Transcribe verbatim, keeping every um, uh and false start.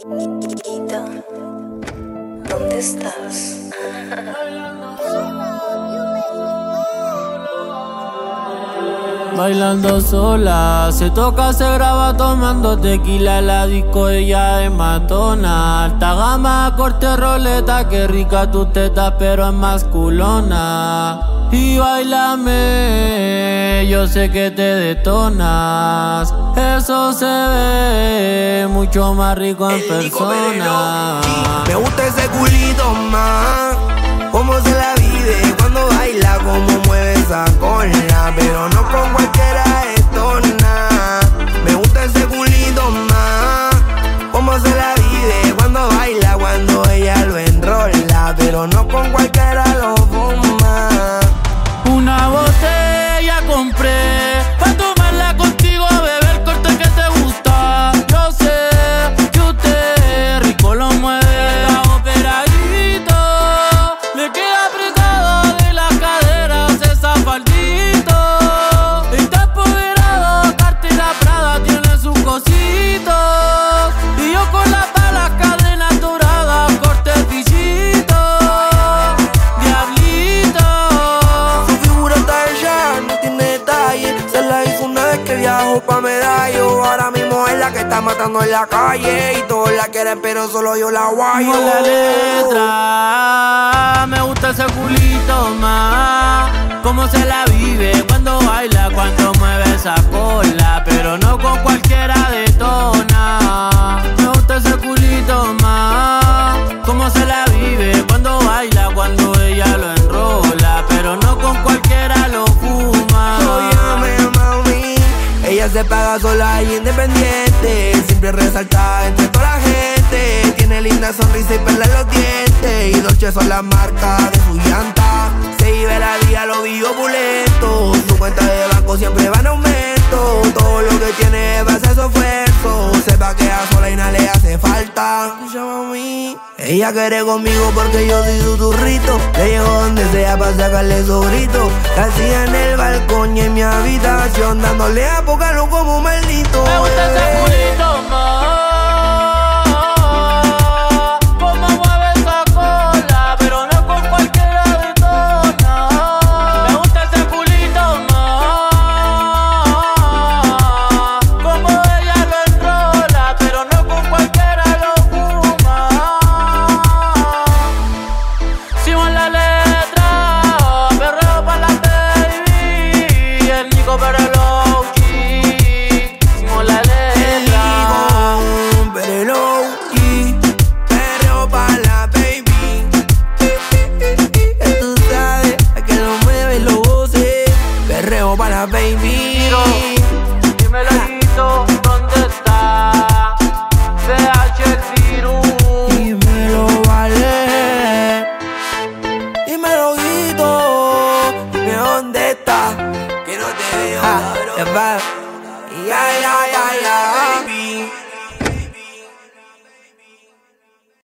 Niquita, ¿dónde estás? Bailando sola, se toca, se graba tomando tequila. La disco ella es matona. Alta gama, corte roleta, qué rica tu teta, pero es más culona. Y bailame, yo sé que te detonas. Eso se ve mucho más rico en persona. Me gusta ese culito más, cómo se la vive cuando baila, cómo mueve esa cola, pero no con cualquiera detona. Me gusta ese culito más, cómo se la vive cuando baila, cuando ella lo enrola, pero no con cualquiera lo fuma. Una botella compré pa' tomarla contigo, a beber corte que te gusta. Yo sé que usted rico lo mueve, operadito, le queda apretado de las caderas esa faldito. Está empoderado, cartera Prada, tiene sus cositos. Y yo con las balas, cadenas doradas, corte bichito, diablito. Se la hizo una vez que viajó pa' Medallo. Ahora mismo es la que está matando en la calle. Y todos la quieren pero solo yo la guayo. Como la letra, me gusta ese culito más, cómo se la vive cuando baila, cuando mueve esa cola, pero no con cualquiera detona. Me gusta ese culito más, cómo se la vive cuando baila, cuando ella lo enrola, pero no con cualquiera lo fuma. Óyame, mami, ella se paga sola y independiente, siempre resaltada entre toda la gente. Tiene linda sonrisa y perla en los dientes, y Dolce son las marcas de su llanta. Se vive la vida, lo vi opulento, su cuenta de banco siempre va en aumento. Todo lo que tiene va a ser su esfuerzo, sepa que a sola y nada le hace falta. Mami, ella quiere conmigo porque yo soy su turrito. Le llego donde sea para sacarle su grito, casi en el balcón y en mi habitación, dándole a pocarlo como un maldito. Me gusta ese culito más, cómo mueve esa cola, pero no con cualquiera detona. Me gusta ese culito más, cómo ella lo enrola, pero no con cualquiera lo fuma. Sigo en la letra, perreo pa' la baby, el Nico pero el O G. Sigo en la letra, pero el O G, perreo pa' la baby. Tú sabes, a que lo mueve y lo goce. Perreo pa' la baby. dímelo, hijito, ¿dónde está? C H el virus. Dímelo, vale. Dímelo, Guito. Dime dónde estás, que no te veo, cabrón. Ya, ya, ya, ya.